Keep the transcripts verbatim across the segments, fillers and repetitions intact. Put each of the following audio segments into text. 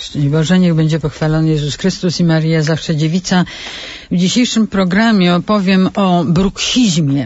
Szczęść Boże, niech będzie pochwalony Jezus Chrystus i Maryja zawsze dziewica. W dzisiejszym programie opowiem o bruksizmie,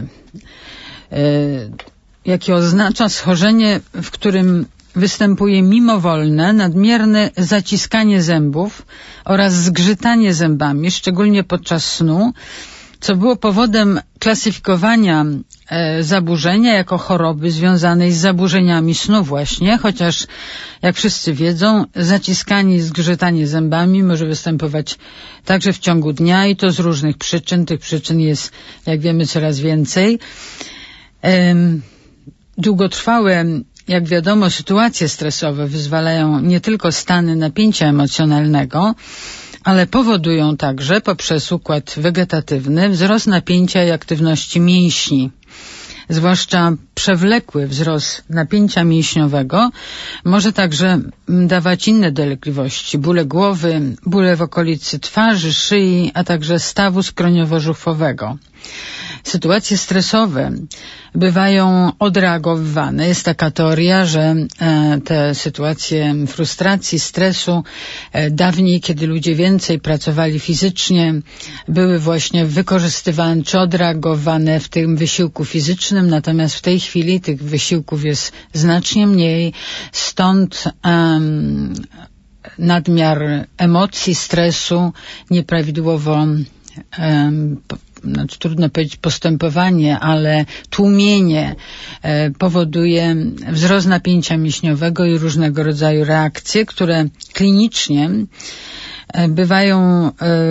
jaki oznacza schorzenie, w którym występuje mimowolne, nadmierne zaciskanie zębów oraz zgrzytanie zębami, szczególnie podczas snu, co było powodem klasyfikowania e, zaburzenia jako choroby związanej z zaburzeniami snu właśnie, chociaż jak wszyscy wiedzą, zaciskanie i zgrzytanie zębami może występować także w ciągu dnia i to z różnych przyczyn. Tych przyczyn jest, jak wiemy, coraz więcej. E, długotrwałe, jak wiadomo, sytuacje stresowe wyzwalają nie tylko stany napięcia emocjonalnego, ale powodują także poprzez układ wegetatywny wzrost napięcia i aktywności mięśni. Zwłaszcza przewlekły wzrost napięcia mięśniowego może także dawać inne dolegliwości, bóle głowy, bóle w okolicy twarzy, szyi, a także stawu skroniowo-żuchwowego. Sytuacje stresowe bywają odreagowywane. Jest taka teoria, że e, te sytuacje frustracji, stresu e, dawniej, kiedy ludzie więcej pracowali fizycznie, były właśnie wykorzystywane czy odreagowane w tym wysiłku fizycznym, natomiast w tej chwili tych wysiłków jest znacznie mniej, stąd um, nadmiar emocji, stresu, nieprawidłowo um, Znaczy, trudno powiedzieć postępowanie, ale tłumienie e, powoduje wzrost napięcia mięśniowego i różnego rodzaju reakcje, które klinicznie e, bywają e,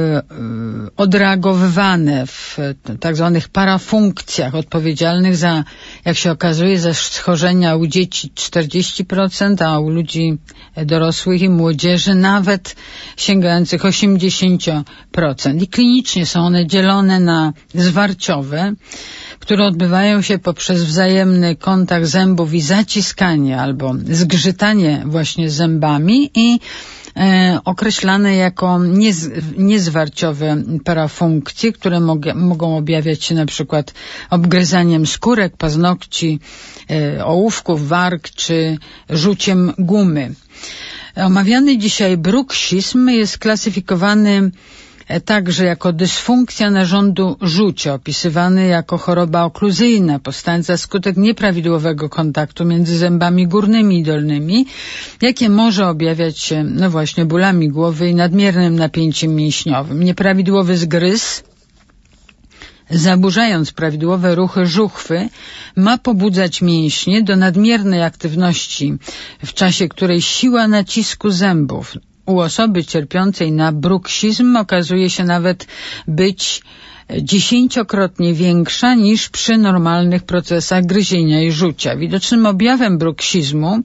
odreagowywane w tak zwanych parafunkcjach odpowiedzialnych za, jak się okazuje, za schorzenia u dzieci czterdzieści procent, a u ludzi dorosłych i młodzieży nawet sięgających osiemdziesiąt procent. I klinicznie są one dzielone na zwarciowe, które odbywają się poprzez wzajemny kontakt zębów i zaciskanie albo zgrzytanie właśnie zębami i e, określane jako niez, niezwarciowe parafunkcje, które mogę, mogą objawiać się na przykład obgryzaniem skórek, paznokci, e, ołówków, warg czy rzuciem gumy. Omawiany dzisiaj bruksizm jest klasyfikowany także jako dysfunkcja narządu żucia, opisywany jako choroba okluzyjna, powstająca skutek nieprawidłowego kontaktu między zębami górnymi i dolnymi, jakie może objawiać się, no właśnie, bólami głowy i nadmiernym napięciem mięśniowym. Nieprawidłowy zgryz, zaburzając prawidłowe ruchy żuchwy, ma pobudzać mięśnie do nadmiernej aktywności, w czasie której siła nacisku zębów u osoby cierpiącej na bruksizm okazuje się nawet być dziesięciokrotnie większa niż przy normalnych procesach gryzienia i rzucia. Widocznym objawem bruksizmu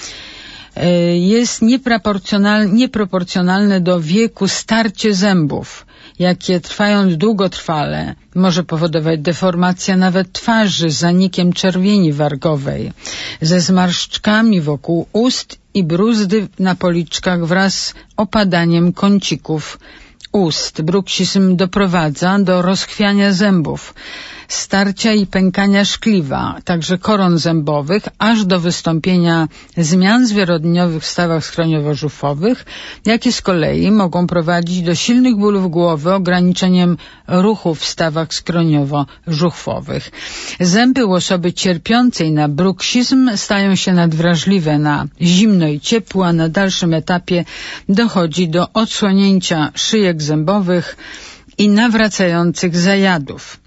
jest nieproporcjonalne, nieproporcjonalne do wieku starcie zębów, jakie trwając długotrwale może powodować deformację nawet twarzy z zanikiem czerwieni wargowej, ze zmarszczkami wokół ust i bruzdy na policzkach wraz z opadaniem kącików ust. Bruksizm doprowadza do rozchwiania zębów, starcia i pękania szkliwa, także koron zębowych, aż do wystąpienia zmian zwyrodnieniowych w stawach skroniowo-żuchwowych, jakie z kolei mogą prowadzić do silnych bólów głowy, ograniczeniem ruchu w stawach skroniowo-żuchwowych. Zęby u osoby cierpiącej na bruksizm stają się nadwrażliwe na zimno i ciepło, a na dalszym etapie dochodzi do odsłonięcia szyjek zębowych i nawracających zajadów.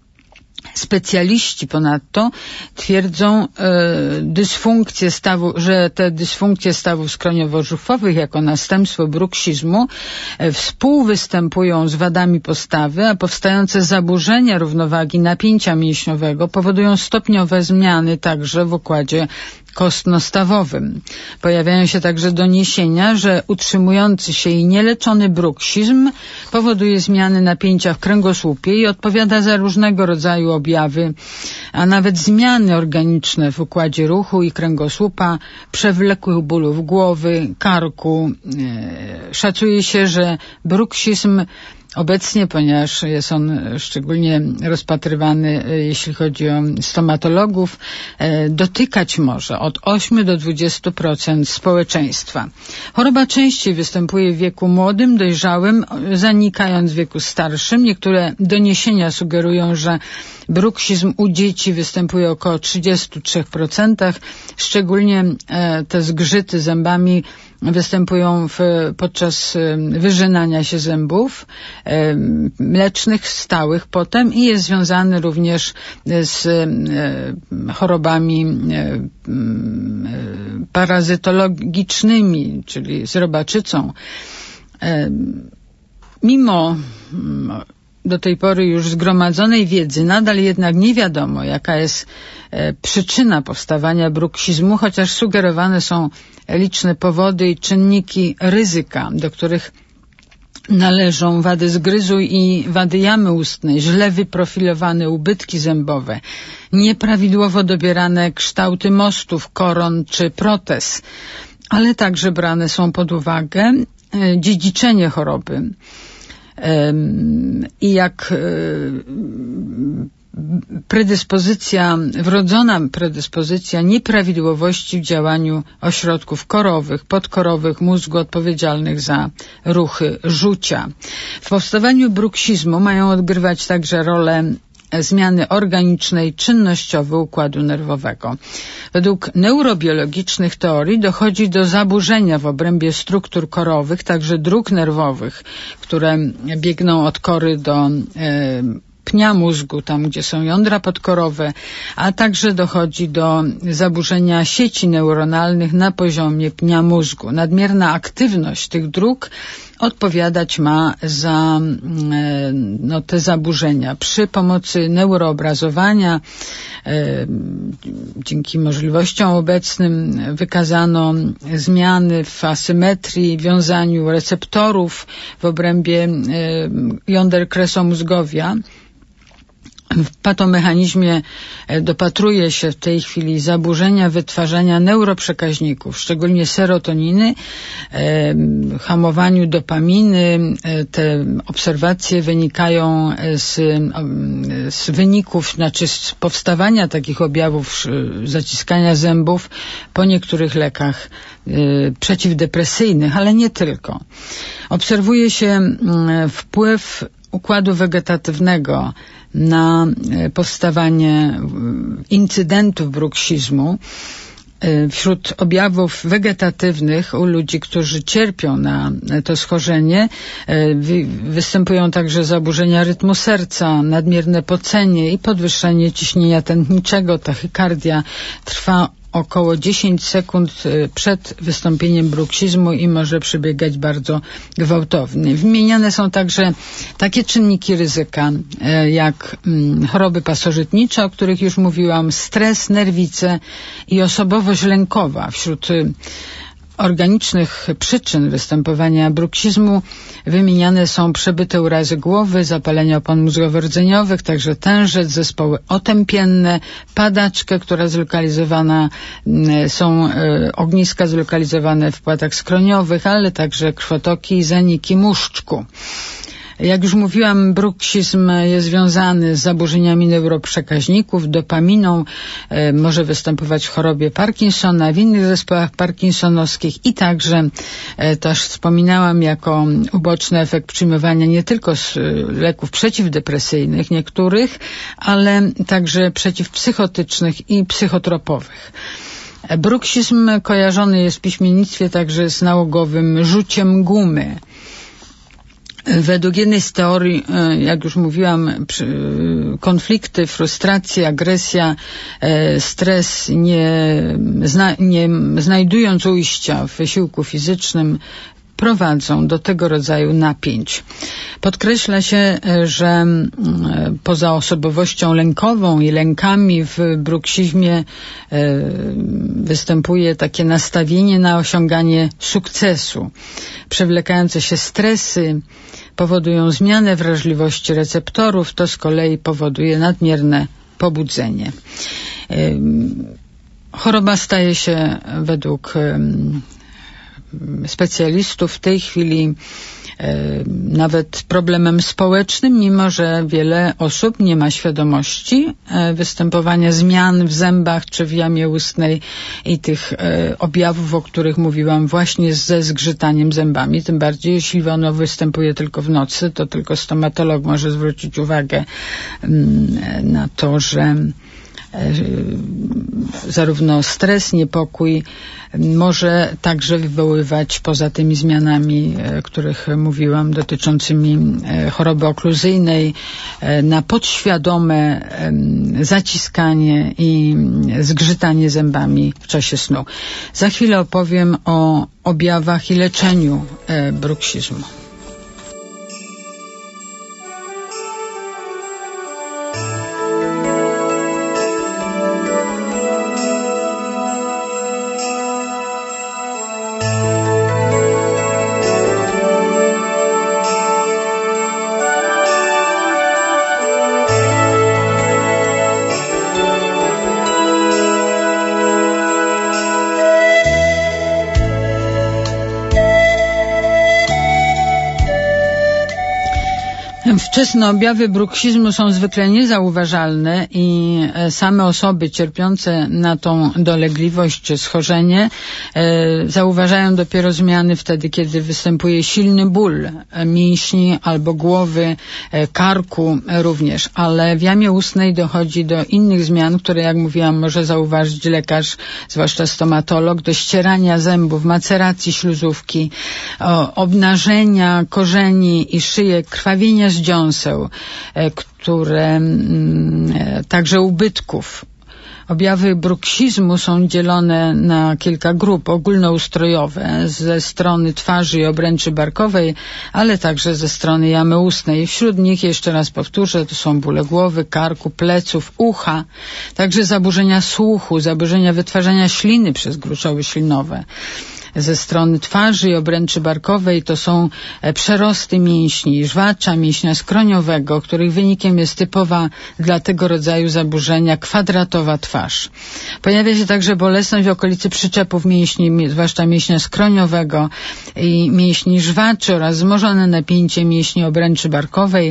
Specjaliści ponadto twierdzą e, dysfunkcje stawu, że te dysfunkcje stawów skroniowo-żuchwowych jako następstwo bruksizmu e, współwystępują z wadami postawy, a powstające zaburzenia równowagi napięcia mięśniowego powodują stopniowe zmiany także w układzie kostno-stawowym. Pojawiają się także doniesienia, że utrzymujący się i nieleczony bruksizm powoduje zmiany napięcia w kręgosłupie i odpowiada za różnego rodzaju objawy, a nawet zmiany organiczne w układzie ruchu i kręgosłupa, przewlekłych bólów głowy, karku. Szacuje się, że bruksizm obecnie, ponieważ jest on szczególnie rozpatrywany, jeśli chodzi o stomatologów, dotykać może od ośmiu do dwudziestu procent społeczeństwa. Choroba częściej występuje w wieku młodym, dojrzałym, zanikając w wieku starszym. Niektóre doniesienia sugerują, że bruksizm u dzieci występuje około trzydziestu trzech procentach. Szczególnie te zgrzyty zębami występują w, podczas wyrzynania się zębów mlecznych, stałych potem i jest związany również z chorobami parazytologicznymi, czyli z robaczycą. Mimo do tej pory już zgromadzonej wiedzy, nadal jednak nie wiadomo, jaka jest przyczyna powstawania bruksizmu, chociaż sugerowane są liczne powody i czynniki ryzyka, do których należą wady zgryzu i wady jamy ustnej, źle wyprofilowane ubytki zębowe, nieprawidłowo dobierane kształty mostów, koron czy protez, ale także brane są pod uwagę dziedziczenie choroby. I jak predyspozycja, wrodzona predyspozycja nieprawidłowości w działaniu ośrodków korowych, podkorowych mózgu odpowiedzialnych za ruchy rzucia. W powstawaniu bruksizmu mają odgrywać także rolę zmiany organiczne i czynnościowe układu nerwowego. Według neurobiologicznych teorii dochodzi do zaburzenia w obrębie struktur korowych, także dróg nerwowych, które biegną od kory do e, pnia mózgu, tam gdzie są jądra podkorowe, a także dochodzi do zaburzenia sieci neuronalnych na poziomie pnia mózgu. Nadmierna aktywność tych dróg odpowiadać ma za no, te zaburzenia. Przy pomocy neuroobrazowania e, dzięki możliwościom obecnym wykazano zmiany w asymetrii, wiązaniu receptorów w obrębie e, jąder kresomózgowia. W patomechanizmie dopatruje się w tej chwili zaburzenia wytwarzania neuroprzekaźników, szczególnie serotoniny, e, hamowaniu dopaminy. E, te obserwacje wynikają z, z wyników, znaczy z powstawania takich objawów zaciskania zębów po niektórych lekach e, przeciwdepresyjnych, ale nie tylko. Obserwuje się e, wpływ układu wegetatywnego na powstawanie incydentów bruksizmu. Wśród objawów wegetatywnych u ludzi, którzy cierpią na to schorzenie, występują także zaburzenia rytmu serca, nadmierne pocenie i podwyższenie ciśnienia tętniczego. Tachykardia trwa około dziesięć sekund przed wystąpieniem bruksizmu i może przebiegać bardzo gwałtownie. Wymieniane są także takie czynniki ryzyka, jak choroby pasożytnicze, o których już mówiłam, stres, nerwice i osobowość lękowa. Wśród organicznych przyczyn występowania bruksizmu wymieniane są przebyte urazy głowy, zapalenia opon mózgowo-rdzeniowych, także tężec, zespoły otępienne, padaczkę, która zlokalizowana, są e, ogniska zlokalizowane w płatach skroniowych, ale także krwotoki i zaniki muszczku. Jak już mówiłam, bruksizm jest związany z zaburzeniami neuroprzekaźników, dopaminą, e, może występować w chorobie Parkinsona, w innych zespołach parkinsonowskich i także, e, też wspominałam, jako uboczny efekt przyjmowania nie tylko z, e, leków przeciwdepresyjnych niektórych, ale także przeciwpsychotycznych i psychotropowych. Bruksizm kojarzony jest w piśmiennictwie także z nałogowym rzuciem gumy. Według jednej z teorii, jak już mówiłam, konflikty, frustracje, agresja, stres, nie, zna, nie znajdując ujścia w wysiłku fizycznym, prowadzą do tego rodzaju napięć. Podkreśla się, że poza osobowością lękową i lękami w bruksizmie występuje takie nastawienie na osiąganie sukcesu. Przewlekające się stresy powodują zmianę wrażliwości receptorów, to z kolei powoduje nadmierne pobudzenie. Choroba staje się według specjalistów w tej chwili nawet problemem społecznym, mimo że wiele osób nie ma świadomości występowania zmian w zębach czy w jamie ustnej i tych objawów, o których mówiłam, właśnie ze zgrzytaniem zębami. Tym bardziej, jeśli ono występuje tylko w nocy, to tylko stomatolog może zwrócić uwagę na to, że zarówno stres, niepokój może także wywoływać, poza tymi zmianami, o których mówiłam, dotyczącymi choroby okluzyjnej, na podświadome zaciskanie i zgrzytanie zębami w czasie snu. Za chwilę opowiem o objawach i leczeniu bruksizmu. Wczesne objawy bruksizmu są zwykle niezauważalne i same osoby cierpiące na tą dolegliwość czy schorzenie e, zauważają dopiero zmiany wtedy, kiedy występuje silny ból mięśni albo głowy, e, karku również, ale w jamie ustnej dochodzi do innych zmian, które, jak mówiłam, może zauważyć lekarz, zwłaszcza stomatolog, do ścierania zębów, maceracji śluzówki, o, obnażenia korzeni i szyjek, krwawienia z dziąseł, które także ubytków. Objawy bruksizmu są dzielone na kilka grup ogólnoustrojowe ze strony twarzy i obręczy barkowej, ale także ze strony jamy ustnej. Wśród nich, jeszcze raz powtórzę, to są bóle głowy, karku, pleców, ucha, także zaburzenia słuchu, zaburzenia wytwarzania śliny przez gruczoły ślinowe. Ze strony twarzy i obręczy barkowej to są przerosty mięśni żwacza, mięśnia skroniowego, których wynikiem jest typowa dla tego rodzaju zaburzenia kwadratowa twarz. Pojawia się także bolesność w okolicy przyczepów mięśni, zwłaszcza mięśnia skroniowego i mięśni żwaczy oraz wzmożone napięcie mięśni obręczy barkowej.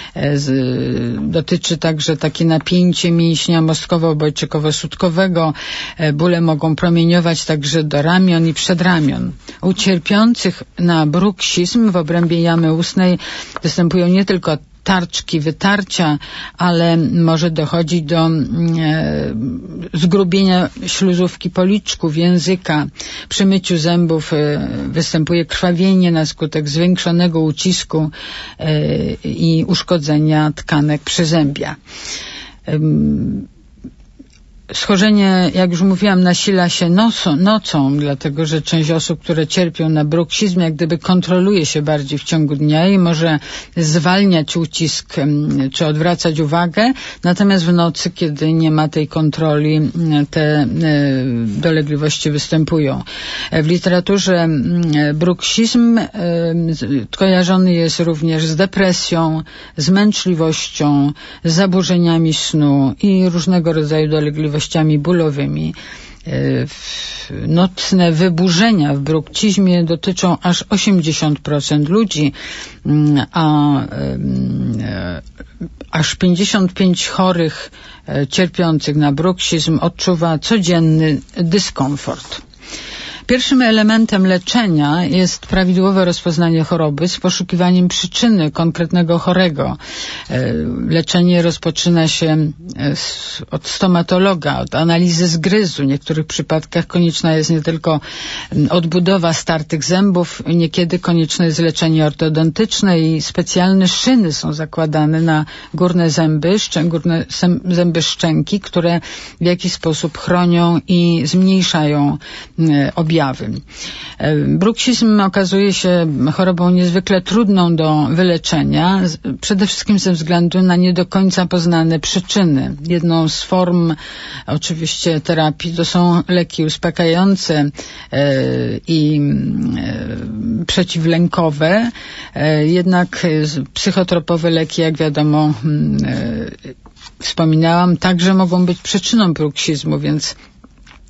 Dotyczy także takie napięcie mięśnia mostkowo-obojczykowo-sutkowego. Bóle mogą promieniować także do ramion i przedramion. U cierpiących na bruksizm w obrębie jamy ustnej występują nie tylko tarczki, wytarcia, ale może dochodzić do e, zgrubienia śluzówki policzków, języka. Przy myciu zębów e, występuje krwawienie na skutek zwiększonego ucisku e, i uszkodzenia tkanek przyzębia. E, Schorzenie, jak już mówiłam, nasila się nocą, nocą, dlatego że część osób, które cierpią na bruksizm, jak gdyby kontroluje się bardziej w ciągu dnia i może zwalniać ucisk czy odwracać uwagę, natomiast w nocy, kiedy nie ma tej kontroli, te dolegliwości występują. W literaturze bruksizm kojarzony jest również z depresją, zmęczliwością, z zaburzeniami snu i różnego rodzaju dolegliwościami bólowymi. Nocne wyburzenia w bruksizmie dotyczą aż osiemdziesiąt procent ludzi, a aż pięćdziesiąt pięć procent chorych cierpiących na bruksizm odczuwa codzienny dyskomfort. Pierwszym elementem leczenia jest prawidłowe rozpoznanie choroby z poszukiwaniem przyczyny konkretnego chorego. Leczenie rozpoczyna się od stomatologa, od analizy zgryzu. W niektórych przypadkach konieczna jest nie tylko odbudowa startych zębów, niekiedy konieczne jest leczenie ortodontyczne i specjalne szyny są zakładane na górne zęby, szczę, górne zęby szczęki, które w jakiś sposób chronią i zmniejszają objawy. Bruksizm okazuje się chorobą niezwykle trudną do wyleczenia, przede wszystkim ze względu na nie do końca poznane przyczyny. Jedną z form oczywiście terapii to są leki uspokajające e, i e, przeciwlękowe, e, jednak psychotropowe leki, jak wiadomo, e, wspominałam, także mogą być przyczyną bruksizmu, więc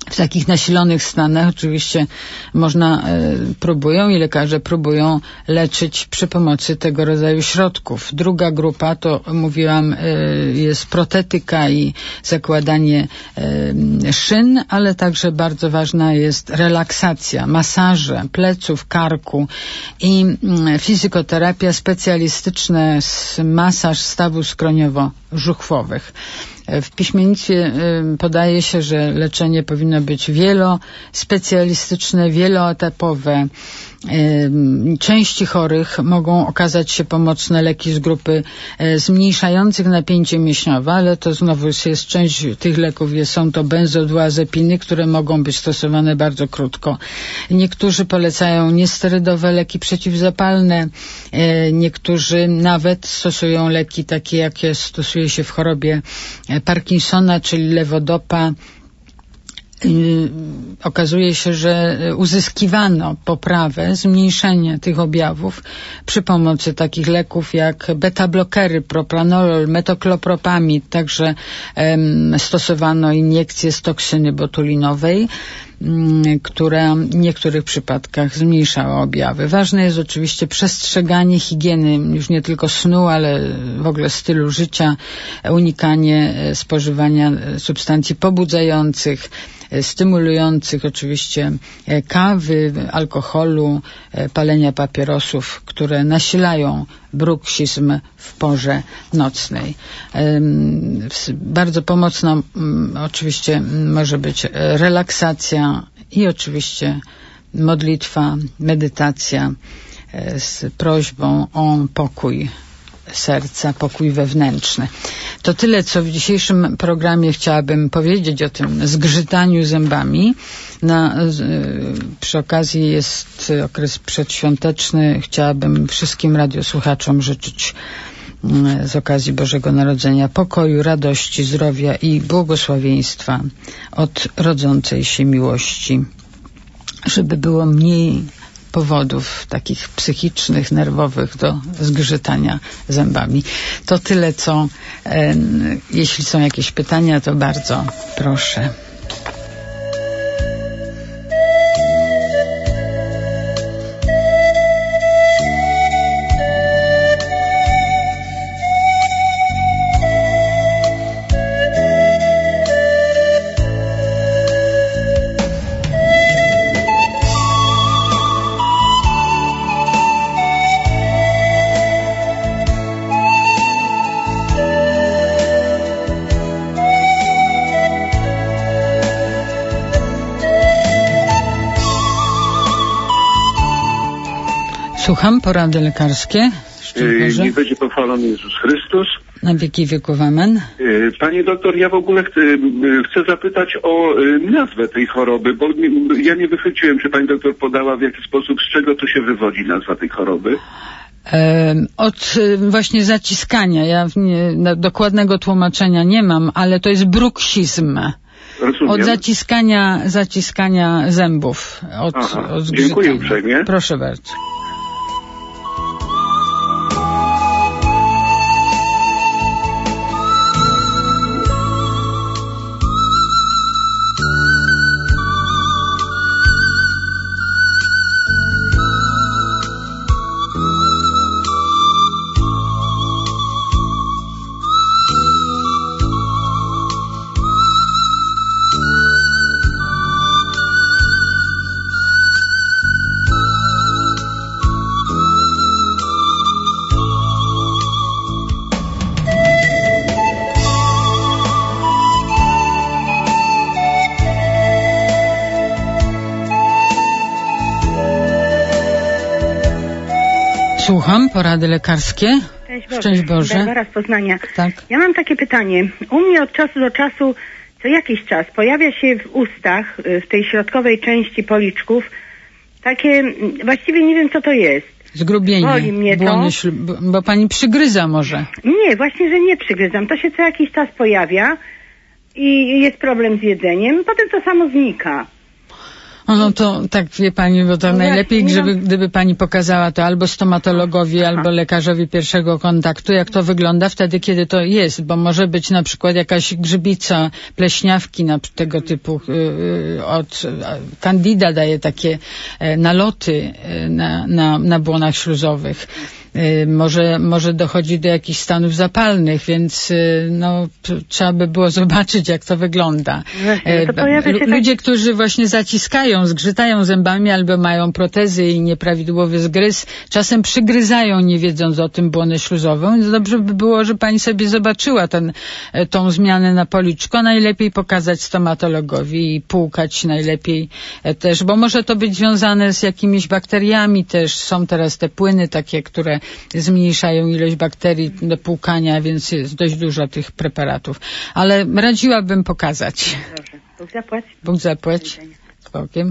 w takich nasilonych stanach oczywiście można, e, próbują i lekarze próbują leczyć przy pomocy tego rodzaju środków. Druga grupa to, mówiłam, e, jest protetyka i zakładanie e, szyn, ale także bardzo ważna jest relaksacja, masaże pleców, karku i mm, fizykoterapia, specjalistyczny masaż stawów skroniowo-żuchwowych. W piśmiennictwie podaje się, że leczenie powinno być wielospecjalistyczne, wieloetapowe. Części chorych mogą okazać się pomocne leki z grupy zmniejszających napięcie mięśniowe, ale to znowu jest część tych leków, jest, są to benzodiazepiny, które mogą być stosowane bardzo krótko. Niektórzy polecają niesterydowe leki przeciwzapalne, niektórzy nawet stosują leki takie, jakie stosuje się w chorobie Parkinsona, czyli lewodopa. Okazuje się, że uzyskiwano poprawę, zmniejszenie tych objawów przy pomocy takich leków jak beta-blokery, propranolol, metoklopropamid, także um, stosowano iniekcje z toksyny botulinowej, um, która w niektórych przypadkach zmniejszała objawy. Ważne jest oczywiście przestrzeganie higieny, już nie tylko snu, ale w ogóle stylu życia, unikanie spożywania substancji pobudzających, stymulujących, oczywiście kawy, alkoholu, palenia papierosów, które nasilają bruksizm w porze nocnej. Bardzo pomocna oczywiście może być relaksacja i oczywiście modlitwa, medytacja z prośbą o pokój serca, pokój wewnętrzny. To tyle, co w dzisiejszym programie chciałabym powiedzieć o tym zgrzytaniu zębami. Na, przy okazji jest okres przedświąteczny. Chciałabym wszystkim radiosłuchaczom życzyć z okazji Bożego Narodzenia pokoju, radości, zdrowia i błogosławieństwa od rodzącej się miłości, żeby było mniej powodów takich psychicznych, nerwowych do zgrzytania zębami. To tyle, co e, jeśli są jakieś pytania, to bardzo proszę. Słucham, porady lekarskie. Niech będzie pochwalony Jezus Chrystus. Na wieki wieków, amen. Panie doktor, ja w ogóle chcę, chcę zapytać o nazwę tej choroby, bo ja nie wychwyciłem, czy pani doktor podała, w jaki sposób, z czego to się wywodzi nazwa tej choroby. Od właśnie zaciskania. Ja nie, dokładnego tłumaczenia nie mam, ale to jest bruksizm. Rozumiem. Od zaciskania, zaciskania zębów. Od, Aha, od dziękuję uprzejmie. Proszę bardzo. Słucham, porady lekarskie. Cześć Boże. Szczęść Boże. Barbara z Poznania. Tak. Ja mam takie pytanie. U mnie od czasu do czasu, co jakiś czas, pojawia się w ustach, w tej środkowej części policzków, takie, właściwie nie wiem co to jest. Zgrubienie. Boli mnie to. Błony ślub, bo pani przygryza może. Nie, właśnie, że nie przygryzam. To się co jakiś czas pojawia i jest problem z jedzeniem. Potem to samo znika. No to tak, wie pani, bo to no najlepiej, właśnie, żeby, gdyby pani pokazała to albo stomatologowi, Aha. albo lekarzowi pierwszego kontaktu, jak to wygląda wtedy, kiedy to jest, bo może być na przykład jakaś grzybica, pleśniawki na tego typu, yy, od Candida daje takie yy, naloty yy, na, na, na błonach śluzowych. Może, może dochodzi do jakichś stanów zapalnych, więc no, trzeba by było zobaczyć, jak to wygląda. Właśnie, to L- ludzie, tak... którzy właśnie zaciskają, zgrzytają zębami albo mają protezy i nieprawidłowy zgryz, czasem przygryzają, nie wiedząc o tym, błonę śluzową. Więc dobrze by było, że pani sobie zobaczyła ten, tą zmianę na policzku, a najlepiej pokazać stomatologowi i płukać najlepiej też, bo może to być związane z jakimiś bakteriami też. Są teraz te płyny takie, które zmniejszają ilość bakterii do płukania, więc jest dość dużo tych preparatów. Ale radziłabym pokazać. Proszę. Bóg zapłać. Bóg zapłać. Z Bogiem.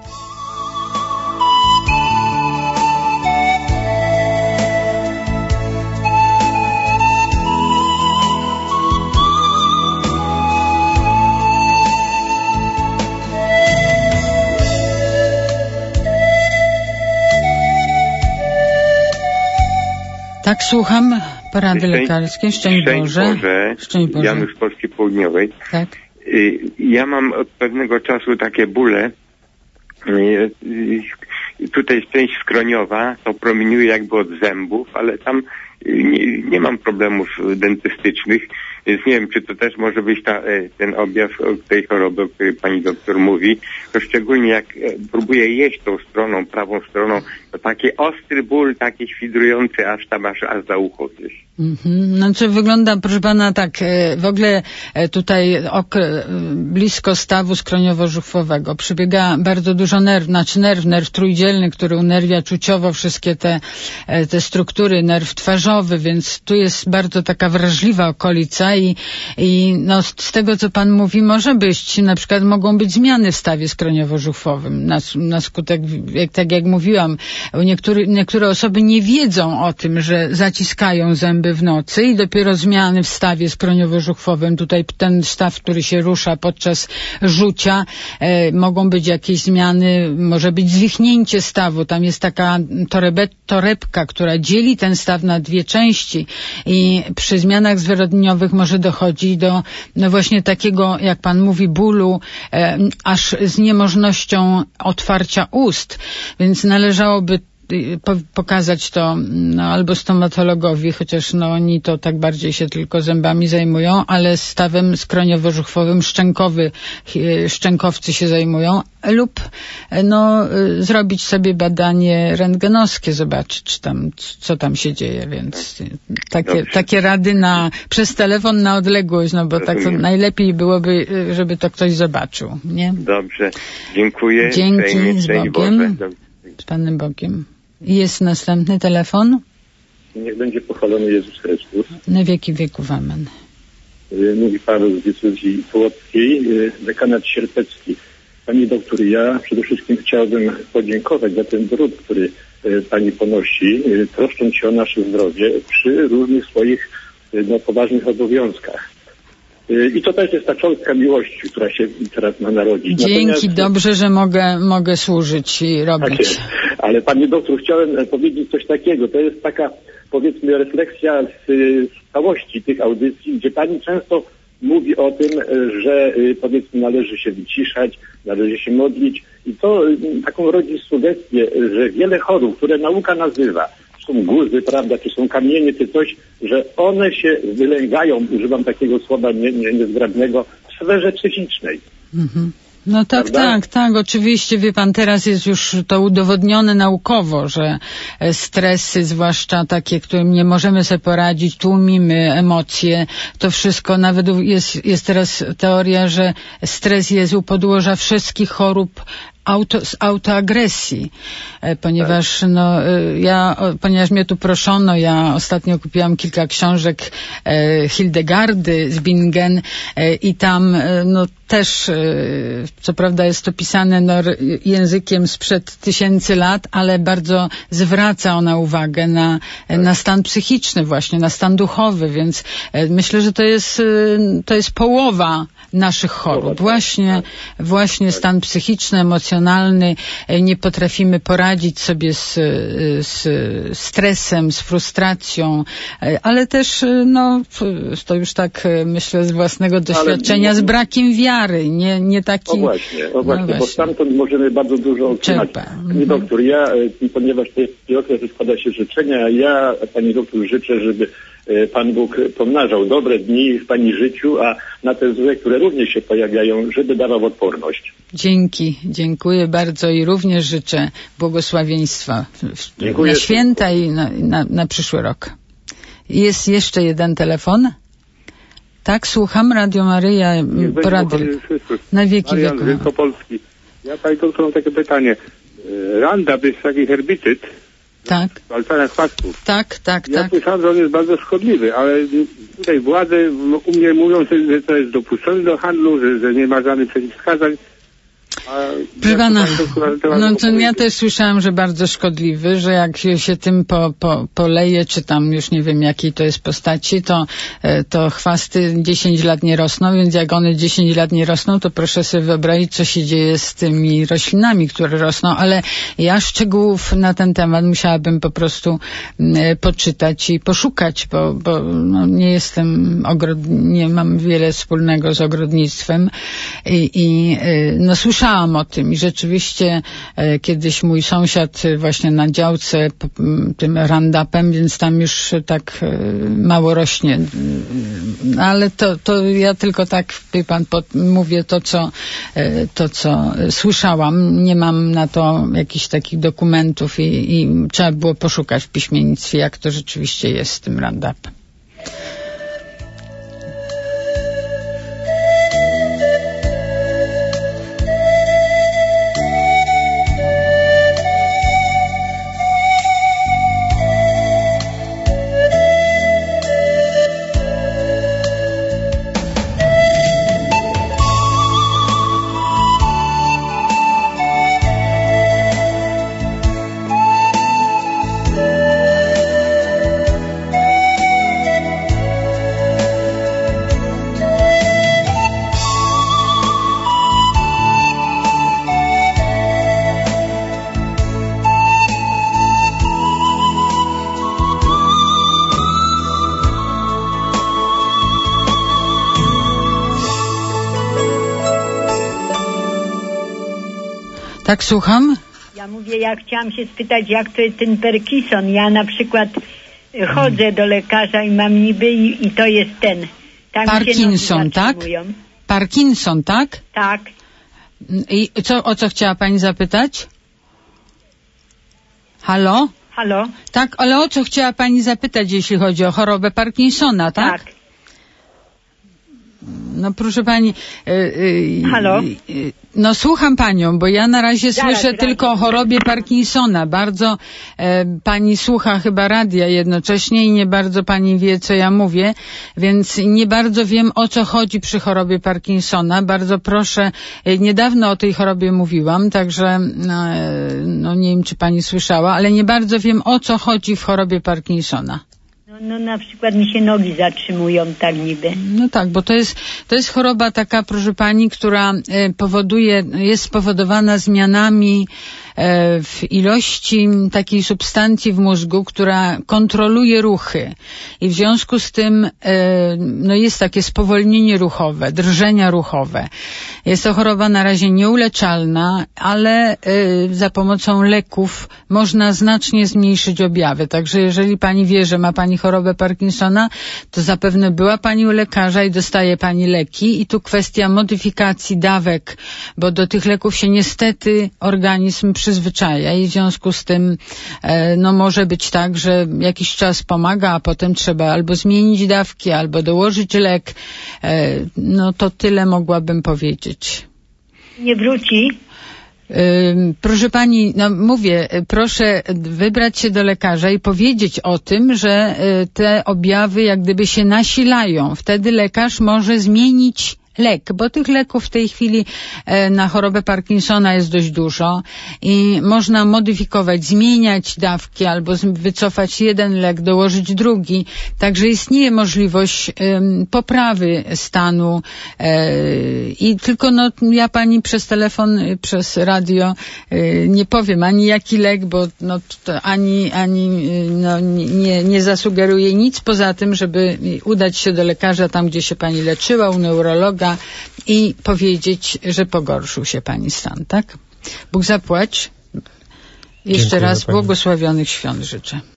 Tak, słucham porady Szczęść, lekarskiej. Szczęść, Szczęść Boże. Boże. Szczęść Boże. Janusz z Polski Południowej. Tak. Ja mam od pewnego czasu takie bóle. Tutaj jest część skroniowa, to promieniuje jakby od zębów, ale tam nie, nie mam problemów dentystycznych, więc nie wiem, czy to też może być ta, ten objaw tej choroby, o której pani doktor mówi. To szczególnie jak próbuję jeść tą stroną, prawą stroną, to taki ostry ból, taki świdrujący, aż tam aż, aż za ucho gdzieś. Mhm. Znaczy wygląda, proszę pana, tak, w ogóle tutaj ok, blisko stawu skroniowo-żuchwowego przebiega bardzo dużo nerw, znaczy nerw, nerw trójdzielny, który unerwia czuciowo wszystkie te, te struktury, nerw twarzowy, więc tu jest bardzo taka wrażliwa okolica i, i no, z tego, co pan mówi, może być, na przykład mogą być zmiany w stawie skroniowo-żuchwowym na, na skutek, jak, tak jak mówiłam, niektóry, niektóre osoby nie wiedzą o tym, że zaciskają zęby w nocy i dopiero zmiany w stawie skroniowo-żuchwowym, tutaj ten staw, który się rusza podczas rzucia, e, mogą być jakieś zmiany, może być zwichnięcie stawu, tam jest taka torebe, torebka, która dzieli ten staw na dwie części i przy zmianach zwyrodnieniowych może dochodzić do no właśnie takiego, jak pan mówi, bólu, e, aż z niemożnością otwarcia ust, więc należałoby pokazać to no, albo stomatologowi, chociaż no, oni to tak bardziej się tylko zębami zajmują, ale stawem skroniowo-żuchwowym szczękowy, szczękowcy się zajmują, lub no, zrobić sobie badanie rentgenowskie, zobaczyć, czy tam, co tam się dzieje, więc takie, takie rady na, przez telefon na odległość, no bo tak to najlepiej byłoby, żeby to ktoś zobaczył, nie? Dobrze, dziękuję. Dzięki, Szczęść, z Bogiem. Z Panem Bogiem. Jest następny telefon. Niech będzie pochwalony Jezus Chrystus. Na wieki wieków, amen. Mówi Paweł z diecezji płockiej, dekanat sierpecki. Pani doktor, ja przede wszystkim chciałbym podziękować za ten trud, który pani ponosi, troszcząc się o nasze zdrowie przy różnych swoich no, poważnych obowiązkach. I to też jest ta cząstka miłości, która się teraz ma narodzić. Dzięki, Natomiast, dobrze, że mogę, mogę służyć i robić. Tak jest. Ale pani doktor, chciałem powiedzieć coś takiego. To jest taka, powiedzmy, refleksja z, z całości tych audycji, gdzie pani często mówi o tym, że powiedzmy należy się wyciszać, należy się modlić i to taką rodzi sugestię, że wiele chorób, które nauka nazywa, są guzy, prawda, czy są kamienie, czy coś, że one się wylęgają, używam takiego słowa nie, nie, niezgrabnego, w sferze psychicznej. Mhm. No tak, Prawda? tak, tak, oczywiście, wie pan, teraz jest już to udowodnione naukowo, że stresy, zwłaszcza takie, którym nie możemy sobie poradzić, tłumimy emocje, to wszystko, nawet jest, jest teraz teoria, że stres jest u podłoża wszystkich chorób auto, z autoagresji, ponieważ tak. no ja, ponieważ mnie tu proszono, ja ostatnio kupiłam kilka książek e, Hildegardy z Bingen e, i tam e, no też, e, co prawda jest to pisane no, językiem sprzed tysięcy lat, ale bardzo zwraca ona uwagę na, tak. na stan psychiczny właśnie, na stan duchowy, więc e, myślę, że to jest, e, to jest połowa naszych chorób. Właśnie, właśnie stan psychiczny, emocjonalny, emocjonalny, nie potrafimy poradzić sobie z, z stresem, z frustracją, ale też, no, to już tak myślę z własnego doświadczenia, ale, z brakiem wiary, nie, nie taki... O właśnie, o właśnie, no bo stamtąd możemy bardzo dużo otrzymać. Pani doktor, ja, ponieważ to jest okres, składa się życzenia, ja pani doktor życzę, żeby Pan Bóg pomnażał dobre dni w pani życiu, a na te złe, które również się pojawiają, żeby dawał odporność. Dzięki, dziękuję bardzo i również życzę błogosławieństwa Dziękuję. na święta i na, na, na przyszły rok. Jest jeszcze jeden telefon? Tak, słucham, Radio Maryja, porady. Na wieki wieków. Wielkopolski. Ja pani doktor mam takie pytanie. Roundup jest taki herbicyd, tak. zwalczania chwastów. Tak, tak, ja tak. słyszałem, że on jest bardzo szkodliwy, ale tutaj władze u mnie mówią, że to jest dopuszczone do handlu, że, że nie ma żadnych przeciwwskazań. Proszę pana, no to ja też słyszałam, że bardzo szkodliwy, że jak się tym po, po, poleje, czy tam już nie wiem jakiej to jest postaci, to, to chwasty dziesięć lat nie rosną, więc jak one dziesięć lat nie rosną, to proszę sobie wyobrazić, co się dzieje z tymi roślinami, które rosną, ale ja szczegółów na ten temat musiałabym po prostu poczytać i poszukać, bo, bo no, nie jestem ogród, nie mam wiele wspólnego z ogrodnictwem i, i no słyszałam o tym i rzeczywiście e, kiedyś mój sąsiad właśnie na działce p, tym Roundupem, więc tam już tak e, mało rośnie. Ale to, to ja tylko tak, wie pan, pod, mówię to co, e, to, co słyszałam. Nie mam na to jakichś takich dokumentów i, i trzeba było poszukać w piśmiennictwie, jak to rzeczywiście jest z tym Roundupem. Tak, słucham? Ja mówię, ja chciałam się spytać, jak to jest ten Parkinson. Ja na przykład chodzę do lekarza i mam niby i, i to jest ten. Tam Parkinson, tak? Parkinson, tak? Tak. I co, o co chciała pani zapytać? Halo? Halo? Tak, ale o co chciała pani zapytać, jeśli chodzi o chorobę Parkinsona, tak? Tak. No proszę pani... Yy, yy, Halo? Yy, no słucham panią, bo ja na razie Zaraz, słyszę zaraz. tylko o chorobie Parkinsona. Bardzo e, pani słucha chyba radia jednocześnie i nie bardzo pani wie, co ja mówię, więc nie bardzo wiem, o co chodzi przy chorobie Parkinsona. Bardzo proszę, e, niedawno o tej chorobie mówiłam, także no, e, no nie wiem, czy pani słyszała, ale nie bardzo wiem, o co chodzi w chorobie Parkinsona. No, no na przykład mi się nogi zatrzymują tak niby. No tak, bo to jest, to jest choroba taka, proszę pani, która powoduje, jest spowodowana zmianami w ilości takiej substancji w mózgu, która kontroluje ruchy i w związku z tym no jest takie spowolnienie ruchowe, drżenia ruchowe. Jest to choroba na razie nieuleczalna, ale za pomocą leków można znacznie zmniejszyć objawy. Także jeżeli pani wie, że ma pani chorobę Parkinsona, to zapewne była pani u lekarza i dostaje pani leki i tu kwestia modyfikacji dawek, bo do tych leków się niestety organizm przyzwyczaja i w związku z tym e, no może być tak, że jakiś czas pomaga, a potem trzeba albo zmienić dawki, albo dołożyć lek. E, no to tyle mogłabym powiedzieć. Nie wróci? Proszę pani, no mówię, proszę wybrać się do lekarza i powiedzieć o tym, że te objawy jak gdyby się nasilają. Wtedy lekarz może zmienić lek, bo tych leków w tej chwili na chorobę Parkinsona jest dość dużo i można modyfikować, zmieniać dawki albo wycofać jeden lek, dołożyć drugi. Także istnieje możliwość um, poprawy stanu e, i tylko no, ja pani przez telefon, przez radio e, nie powiem ani jaki lek, bo no, to ani, ani no, nie, nie zasugeruję nic poza tym, żeby udać się do lekarza tam, gdzie się pani leczyła, u neurologa i powiedzieć, że pogorszył się pani stan, tak? Bóg zapłać. Jeszcze Dziękuję raz pani. błogosławionych świąt życzę.